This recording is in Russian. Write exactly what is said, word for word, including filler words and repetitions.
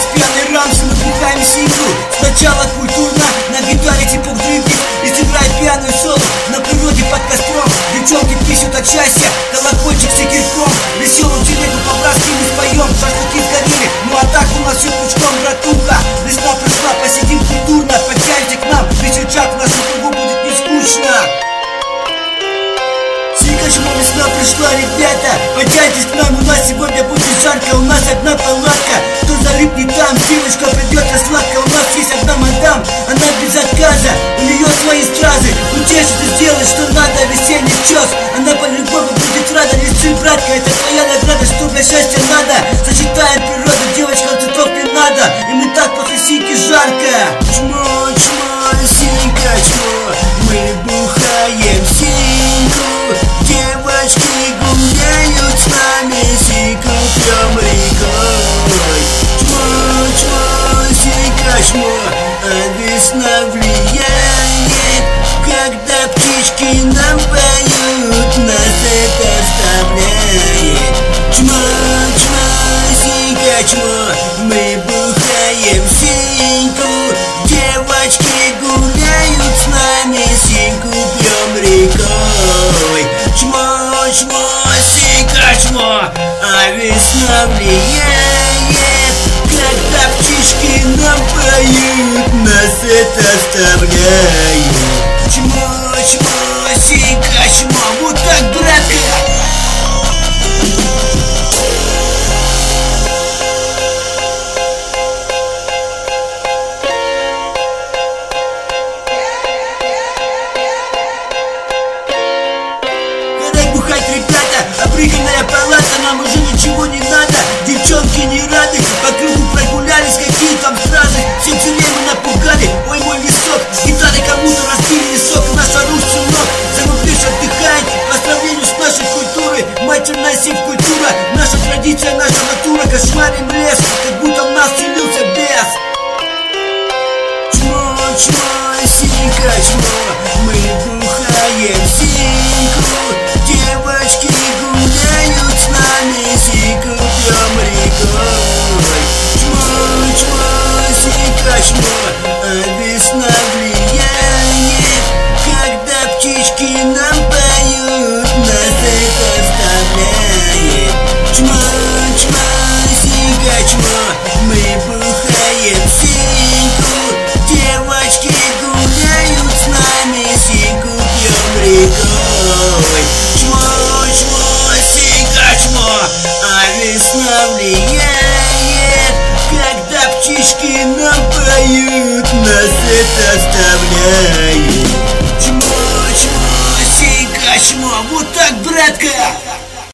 Играть в пьяной рамсе, мы бухаем синьку. Сначала культурно, на гитаре типа дрыги. И сыграет пьяную соло на природе под костром. Девчонки пишут от счастья, колокольчик с игроком. Веселую телегу по-братски мы споем. Шашлыки сгорели, ну а так у нас все пучком, братуха. Весна пришла, посидим культурно. Подтяньте к нам, весельчак, в нашу кругу будет не скучно. Сикачмо, весна пришла, ребята. Подтяньтесь к нам, у нас сегодня будет жарко. У нас одна палатка, кто залипнет там, девочка придет и сладко. У нас есть одна мадам, она без отказа, у нее свои стразы. Утешит и сделает, что надо, весенний чёс. Она по-любому будет рада, лежи, братка, это твоя награда, что для счастья надо. Сочетаем природу, девочкам цветов не надо. И мы так после сики жарко. Чмо, чмо, синька, чмо, мы бухаем синьку. Девочки гуляют с нами, синьку пьем рекой. Чмо, чмо, синька, чмо, а весна влияет. Когда птички нам поют, нас это вставляет. Чмо, чмо, синька, чмо, мы бухаем синьку. Девочки гуляют с нами, синьку пьем рекой. Чмо, чмо, синька, чмо, а весна влияет. Когда птички нам поют, нас это вставляет. Чмо, чмо, синька, чмо, вот так, братка. Обрыганная палата, нам уже ничего не надо. Девчонки не рады, по кругу прогулялись, какие там стразы. Всем целей мы напугали, ой мой лесок. Гитары кому-то разбили лесок, наш оружие ног. Зарубеж отдыхает, по сравнению с нашей культурой. Матерная севкультура, наша традиция, наша натура. Кошмарим лес, как будто в нас селился бес. Чмо, чмо, синька, чмо, мы бухаем синьку. Девочки гуляют с нами, синьку пьем рекой. Чмо, чмо, синька, чмо, а весна влияет. Когда птички нам поют, нас это вставляет. Чмо, чмо, синька, чмо, мы бухаем синьку. Девочки гуляют с нами, синьку пьем рекой. Чмо, чмо, синька, чмо, а весна влияет. Когда птички нам поют, нас это